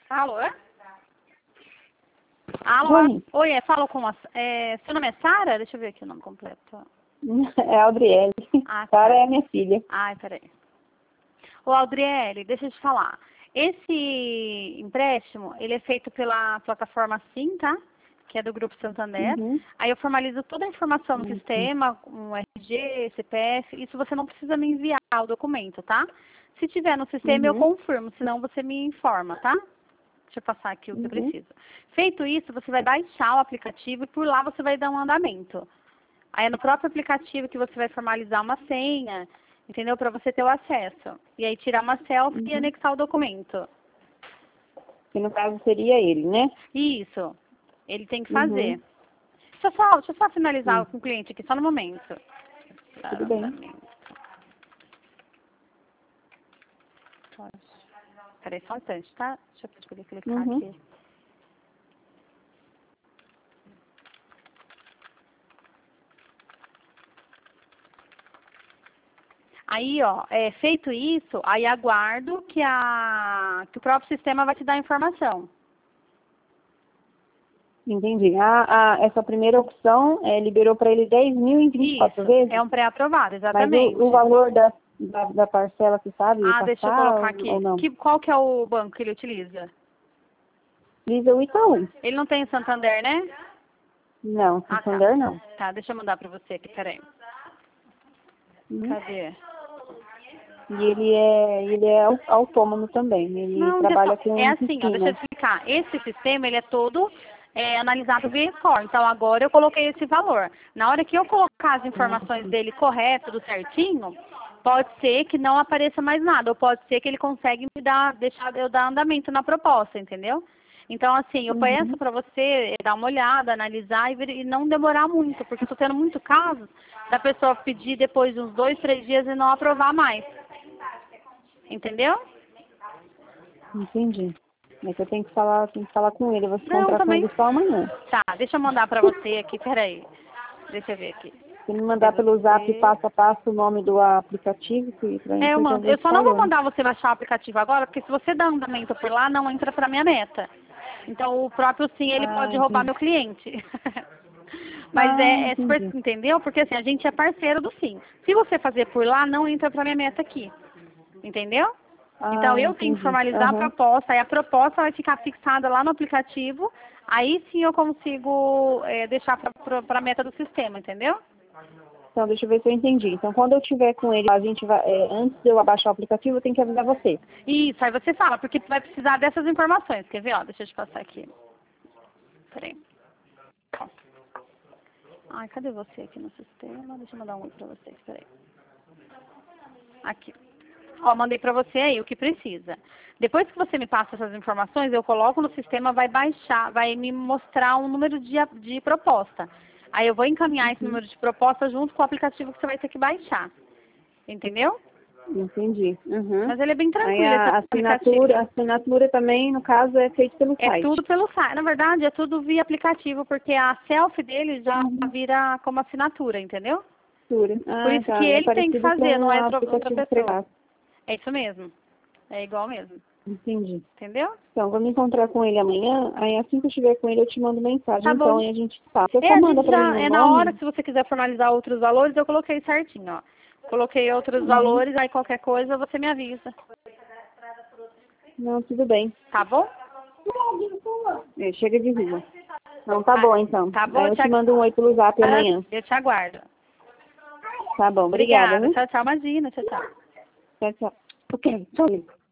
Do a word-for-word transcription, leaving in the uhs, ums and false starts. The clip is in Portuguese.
Alô? Alô? Oi. Oi, é, falo com a... É, seu nome é Sara? Deixa eu ver aqui o nome completo. É a Audriele. Ah, tá. Sara é minha filha. Ai, peraí. Ô, Audriele, deixa eu te falar. Esse empréstimo, ele é feito pela plataforma Sim, tá? Que é do Grupo Santander. Uhum. Aí eu formalizo toda a informação no Uhum. sistema, um R G, C P F. Isso você não precisa me enviar o documento, tá? Se tiver no sistema, eu Uhum. confirmo. Senão você me informa, tá? Deixa eu passar aqui o que eu Uhum. preciso. Feito isso, você vai baixar o aplicativo e por lá você vai dar um andamento. Aí é no próprio aplicativo que você vai formalizar uma senha, entendeu? Para você ter o acesso. E aí tirar uma selfie e Uhum. anexar o documento. Que no caso seria ele, né? Isso. Ele tem que Uhum. fazer. Deixa eu só, deixa eu só finalizar Sim. com o cliente aqui, só no momento. Tudo bem. Peraí, só um instante, tá? Deixa eu poder clicar Uhum. aqui. Aí, ó, é, feito isso, aí aguardo que, a, que o próprio sistema vai te dar a informação. Entendi. A, a, essa primeira opção é, liberou para ele dez mil em vinte e quatro Isso, vezes, é um pré-aprovado, mas exatamente. o, o valor da, da, da parcela, você sabe Ah, deixa eu passar colocar ou, aqui. ou não? Que, qual que é o banco que ele utiliza? Visa o Itaú. Ele não tem Santander, né? Não, Ah, tá. Santander não. Tá, deixa eu mandar pra você aqui, peraí. Uhum. Cadê? E ele é, ele é au- autônomo também. Ele Não, trabalha pessoal, é com assim, ó, deixa eu piscina. explicar. Esse sistema, ele é todo é, analisado via score. Então, agora eu coloquei esse valor. Na hora que eu colocar as informações dele corretas, tudo certinho, pode ser que não apareça mais nada. Ou pode ser que ele consegue me dar, deixar eu dar andamento na proposta, entendeu? Então, assim, eu peço Uhum. para você dar uma olhada, analisar e, ver- e não demorar muito, porque estou tendo muito casos da pessoa pedir depois de uns dois, três dias e não aprovar mais. Entendeu? Entendi. Mas eu tenho que falar, tenho que falar com ele. Eu vou se Não, encontrar com também. ele só amanhã. Tá, deixa eu mandar pra você aqui, peraí. Deixa eu ver aqui. Se me É mandar pelo zap você. passo a passo o nome do aplicativo, que pra É, gente eu eu já mando. vou Eu te só não vou falando. mandar você baixar o aplicativo agora, porque se você dá andamento por lá, não entra pra minha meta. Então o próprio sim, ele Ah, pode roubar entendi. meu cliente. Mas Ah, é, é super, entendi. entendeu? Porque assim, a gente é parceiro do sim. Se você fazer por lá, não entra pra minha meta aqui. Entendeu? Então, Ah, eu tenho que entendi. formalizar a Aham. proposta, aí a proposta vai ficar fixada lá no aplicativo, aí sim eu consigo é, deixar para a meta do sistema, entendeu? Então, deixa eu ver se eu entendi. Então, quando eu tiver com ele, a gente vai, é, antes de eu abaixar o aplicativo, eu tenho que avisar você. Isso, aí você fala, porque tu vai precisar dessas informações. Quer ver? Ó, deixa eu te passar aqui. Peraí. Ó. Ai, cadê você aqui no sistema? Deixa eu mandar um oi pra vocês, peraí. Aqui. Ó, mandei pra você aí o que precisa. Depois que você me passa essas informações, eu coloco no sistema, vai baixar, vai me mostrar um número de, a- de proposta. Aí eu vou encaminhar esse Uhum. número de proposta junto com o aplicativo que você vai ter que baixar. Entendeu? Entendi. Uhum. Mas ele é bem Aí tranquilo, esse a aplicativo. assinatura, a assinatura também, no caso, é feita pelo É tudo site. pelo site. Na verdade, é tudo via aplicativo, porque a selfie dele já Uhum. vira como assinatura, entendeu? Assinatura. Por Ah, isso que tá. É ele tem que parecido com fazer, não o é outra outra aplicativo pessoa. Pregaço. É isso mesmo. É igual mesmo. Entendi. Entendeu? Então, vou me encontrar com ele amanhã. Aí, assim que eu estiver com ele, eu te mando mensagem. Tá Então, bom. aí a gente fala. Você É, só a manda gente pra mim já, o é na hora, nome. se você quiser formalizar outros valores, eu coloquei certinho, ó. Coloquei outros Uhum. valores, aí qualquer coisa você me avisa. Não, tudo bem. Tá bom? É, chega de rua. Não, tá Ah, bom, então. tá bom, Aí eu eu te te mando um oi pelo zap aguardo. amanhã. Eu te aguardo. Tá bom, obrigada, Obrigada. viu? Tchau, tchau. Imagina. Tchau, tchau. Tchau, tchau. Ok, tchau.